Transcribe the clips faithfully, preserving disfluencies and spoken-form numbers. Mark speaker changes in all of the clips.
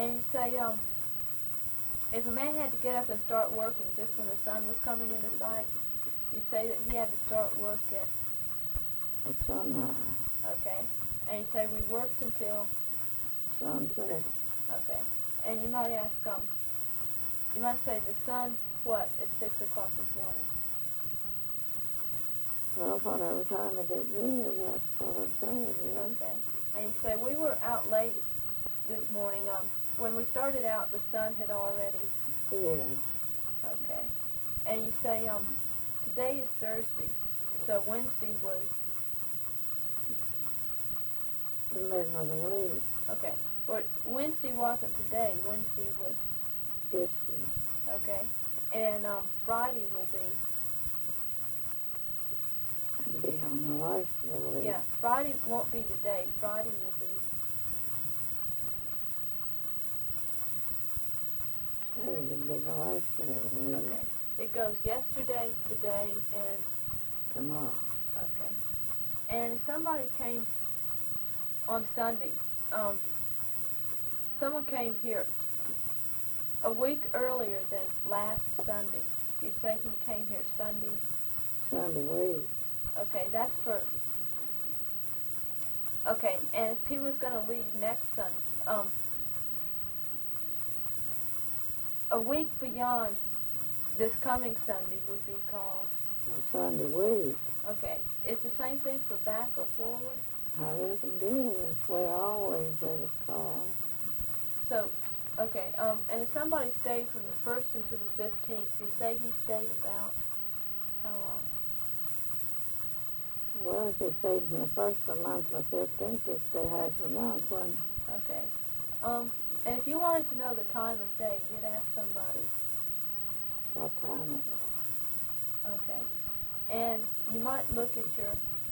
Speaker 1: And you say, um, if a man had to get up and start working just when the sun was coming into sight, you say that he had to start work at
Speaker 2: At sunrise.
Speaker 1: Okay. And you say we worked until
Speaker 2: Sunset.
Speaker 1: Okay. And you might ask, um, you might say the sun, what, at six o'clock this morning?
Speaker 2: Well, whatever time it is, that's what I'm saying. Yeah.
Speaker 1: Okay. And you say we were out late this morning. Um, when we started out, the sun had already.
Speaker 2: Yeah.
Speaker 1: Okay. And you say, um, today is Thursday, so Wednesday was.
Speaker 2: The middle of the week.
Speaker 1: Okay. Or Wednesday wasn't today. Wednesday was.
Speaker 2: Yesterday.
Speaker 1: Okay. And um, Friday will be.
Speaker 2: Be on the last of the week.
Speaker 1: Yeah. Friday won't be today. Friday will be.
Speaker 2: Saturday will be the last of the week.
Speaker 1: Okay. It goes yesterday, today, and.
Speaker 2: Tomorrow.
Speaker 1: Okay. And if somebody came on Sunday, um, someone came here a week earlier than last Sunday. You say he came here Sunday?
Speaker 2: Sunday week.
Speaker 1: Okay, that's for... Okay, and if he was going to leave next Sunday, um, a week beyond this coming Sunday would be called...
Speaker 2: Sunday week.
Speaker 1: Okay, is the same thing for back or forward?
Speaker 2: I reckon it is. That's the way I always let it call.
Speaker 1: So, okay, um, and if somebody stayed from the first until the fifteenth, you say he stayed about how long?
Speaker 2: Well, if he stayed from the first of the month to the fifteenth, he'd stay half a month, wouldn't
Speaker 1: Okay. Um, and if you wanted to know the time of day, you'd ask somebody.
Speaker 2: What time it was.
Speaker 1: Okay. And you might look at your,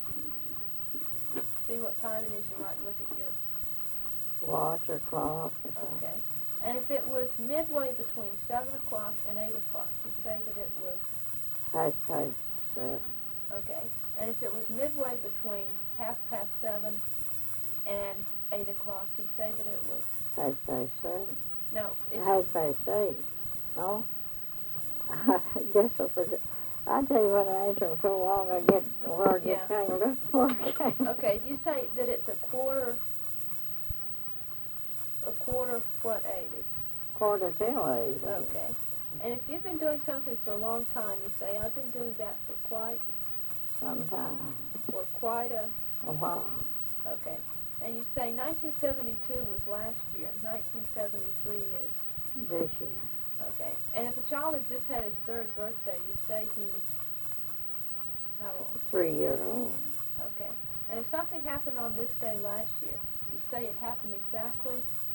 Speaker 1: see what time it is, you might look at your,
Speaker 2: Watch or clock or something.
Speaker 1: okay. And if it was midway between seven o'clock and eight o'clock, you'd say that it was,
Speaker 2: Half past seven.
Speaker 1: okay. And if it was midway between half past seven and eight o'clock, you'd say that it was,
Speaker 2: Half past seven.
Speaker 1: no, it's,
Speaker 2: Half past eight. No? I guess I forgot. I tell you what, I answer so long, I get the word
Speaker 1: Yeah.
Speaker 2: gets tangled up before I can.
Speaker 1: okay, you say that it's a quarter, a quarter, what, eight? It's,
Speaker 2: Quarter till eight.
Speaker 1: okay. And if you've been doing something for a long time, you say, I've been doing that for quite,
Speaker 2: Sometime.
Speaker 1: or quite a,
Speaker 2: A while.
Speaker 1: okay. And you say nineteen seventy-two was last year, nineteen seventy-three is,
Speaker 2: This year.
Speaker 1: okay. And if a child had just had his third birthday, you say he's, how old?
Speaker 2: Three year old.
Speaker 1: Okay. And if something happened on this day last year, you say it happened exactly,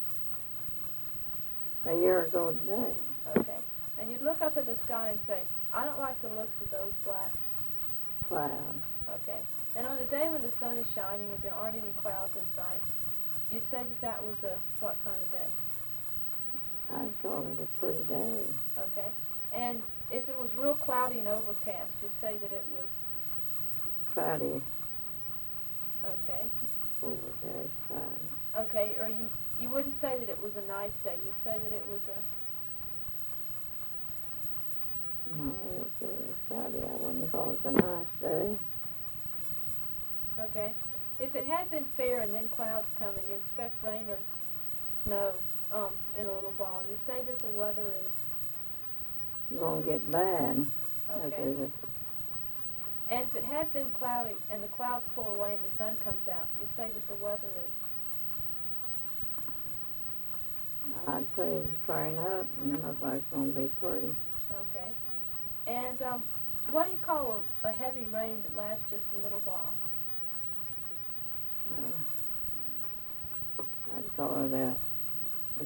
Speaker 2: A year ago today.
Speaker 1: okay. And you'd look up at the sky and say, I don't like the looks of those black,
Speaker 2: Cloud.
Speaker 1: okay. And on a day when the sun is shining and there aren't any clouds in sight, you'd say that that was a, what kind of day?
Speaker 2: I'd call it a pretty day.
Speaker 1: Okay. And if it was real cloudy and overcast, you'd say that it was,
Speaker 2: Friday.
Speaker 1: okay.
Speaker 2: Overcast Friday.
Speaker 1: Okay, or you you wouldn't say that it was a nice day. You'd say that it was a,
Speaker 2: No, it was Friday. I wouldn't call it a nice day.
Speaker 1: okay. If it had been fair and then clouds come and you expect rain or snow um, in a little while, you'd say that the weather is,
Speaker 2: Gonna get bad.
Speaker 1: okay.
Speaker 2: Okay.
Speaker 1: And if it had been cloudy and the clouds pull away and the sun comes out, you'd say that the weather is,
Speaker 2: I'd say it's clearing up and it looks like it's gonna be pretty.
Speaker 1: okay. And um, what do you call a, a heavy rain that lasts just a little while?
Speaker 2: Uh, I'd call it a